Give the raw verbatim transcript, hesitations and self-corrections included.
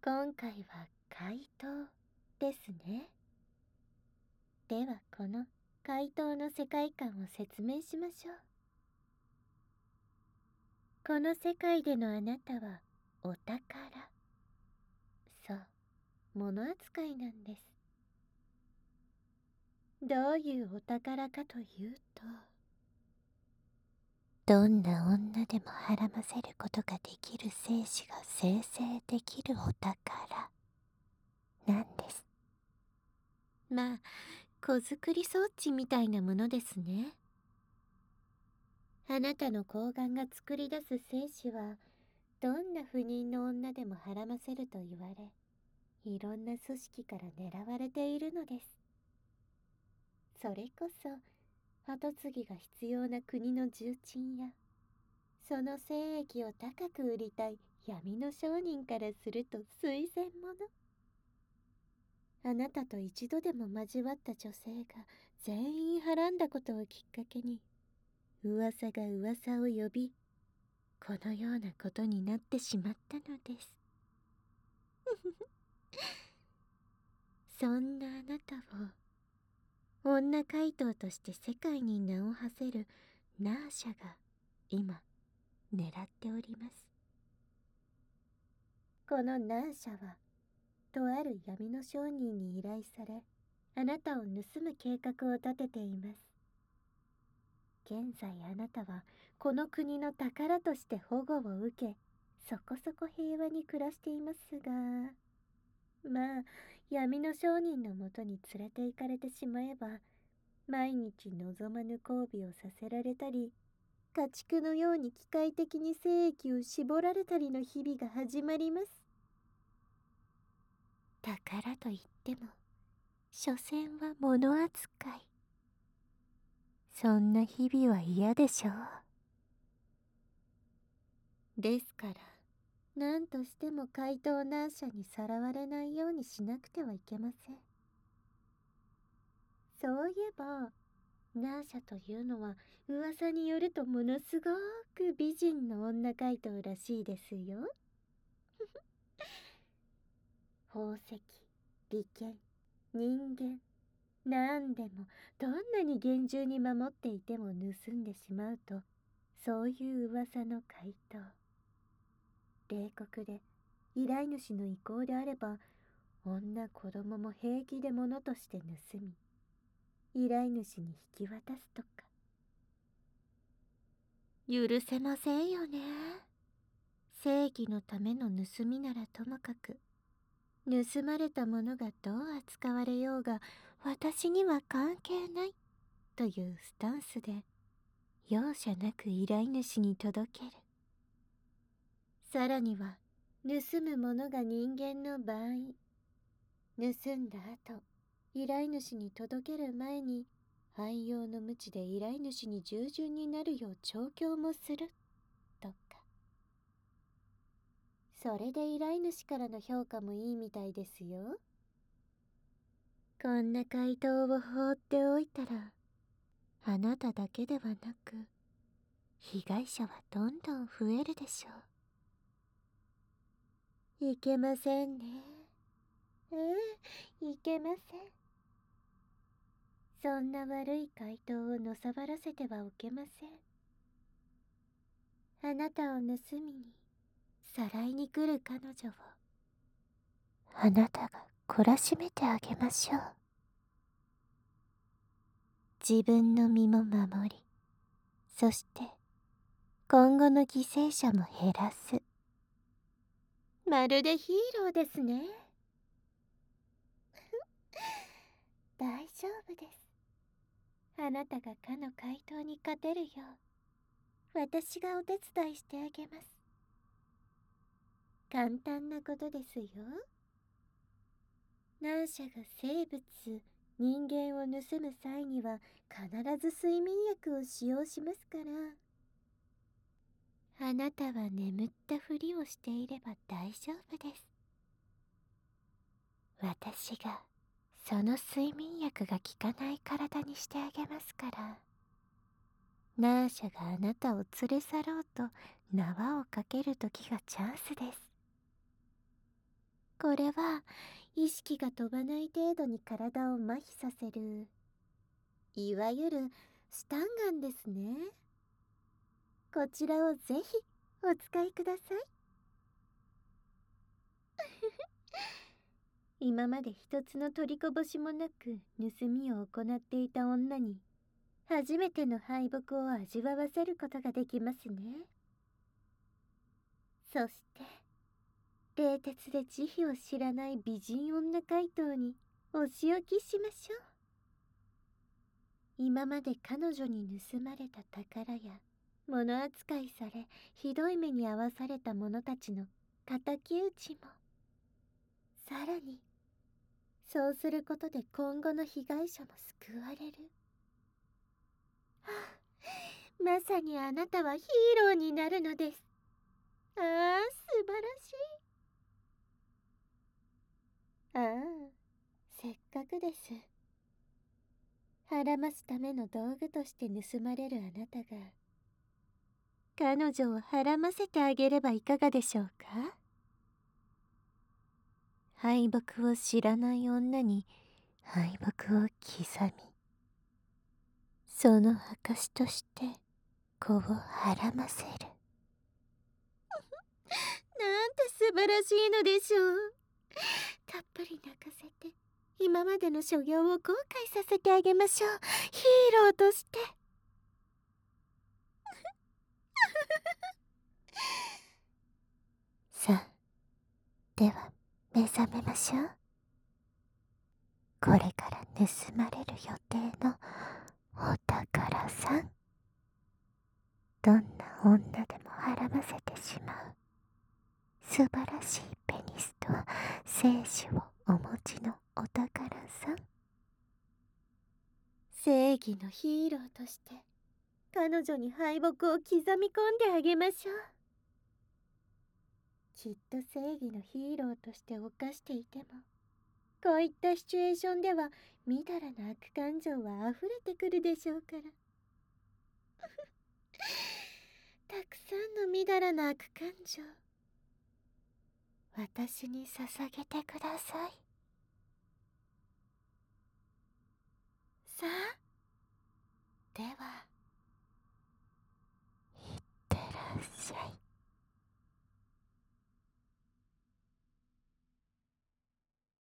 今回は怪盗ですね。ではこの怪盗の世界観を説明しましょう。この世界でのあなたはお宝。そう、物扱いなんです。どういうお宝かというと、どんな女でもはらませることができる精子が生成できるお宝なんです。まあ、子作り装置みたいなものですね。あなたの睾丸が作り出す精子は、どんな不妊の女でもはらませると言われ、いろんな組織から狙われているのです。それこそ、跡継ぎが必要な国の重鎮や、その精液を高く売りたい闇の商人からすると垂涎者。あなたと一度でも交わった女性が全員はらんだことをきっかけに、噂が噂を呼び、このようなことになってしまったのです。そんなあなたを女怪盗として世界に名を馳せるナーシャが今狙っております。このナーシャはとある闇の商人に依頼され、あなたを盗む計画を立てています。現在あなたはこの国の宝として保護を受け、そこそこ平和に暮らしていますが、まあ闇の商人のもとに連れて行かれてしまえば、毎日望まぬ交尾をさせられたり、家畜のように機械的に精液を絞られたりの日々が始まります。宝といっても所詮は物扱い。そんな日々は嫌でしょう。ですから何としても怪盗ナーシャにさらわれないようにしなくてはいけません。そういえばナーシャというのは噂によるとものすごく美人の女怪盗らしいですよ。宝石、利権、人間、なんでもどんなに厳重に守っていても盗んでしまうと、そういう噂の怪盗。冷酷で依頼主の意向であれば、女子供も平気で物として盗み、依頼主に引き渡すとか。許せませんよね。正義のための盗みならともかく、盗まれたものがどう扱われようが私には関係ないというスタンスで容赦なく依頼主に届ける。さらには盗むものが人間の場合、盗んだ後依頼主に届ける前に汎用の鞭で依頼主に従順になるよう調教もするとか。それで依頼主からの評価もいいみたいですよ。こんな怪盗を放っておいたら、あなただけではなく被害者はどんどん増えるでしょう。いけませんね。ええ、いけません。そんな悪い怪盗をのさばらせてはおけません。あなたを盗みにさらいに来る彼女をあなたが懲らしめてあげましょう。自分の身も守り、そして今後の犠牲者も減らす。まるでヒーローですね。大丈夫です。あなたがかの怪盗に勝てるよう私がお手伝いしてあげます。簡単なことですよ。ナーシャが生物、人間を盗む際には必ず睡眠薬を使用しますから、あなたは眠ったふりをしていれば大丈夫です。私がその睡眠薬が効かない体にしてあげますから、ナーシャがあなたを連れ去ろうと縄をかける時がチャンスです。 これは意識が飛ばない程度に体を麻痺させる、いわゆるスタンガンですね。こちらをぜひお使いください。今まで一つの取りこぼしもなく盗みを行っていた女に初めての敗北を味わわせることができますね。そして冷徹で慈悲を知らない美人女怪盗にお仕置きしましょう。今まで彼女に盗まれた宝や物扱いされひどい目に遭わされた者たちの敵討ちも、さらにそうすることで今後の被害者も救われる。はあ、まさにあなたはヒーローになるのです。ああ、素晴らしい。ああ、せっかくです。はらますための道具として盗まれるあなたが彼女をはらませてあげればいかがでしょうか。敗北を知らない女に敗北を刻み、その証として子をはらませる。なんて素晴らしいのでしょう。たっぷり泣かせて今までの所業を後悔させてあげましょう。ヒーローとして。さあ、では目覚めましょう。これから盗まれる予定のお宝さん。どんな女でもはらませてしまう素晴らしいペニスと精子をお持ちのお宝さん。正義のヒーローとして彼女に敗北を刻み込んであげましょう。きっと正義のヒーローとして犯していても、こういったシチュエーションではみだらな悪感情は溢れてくるでしょうから。たくさんのみだらな悪感情、私に捧げてください。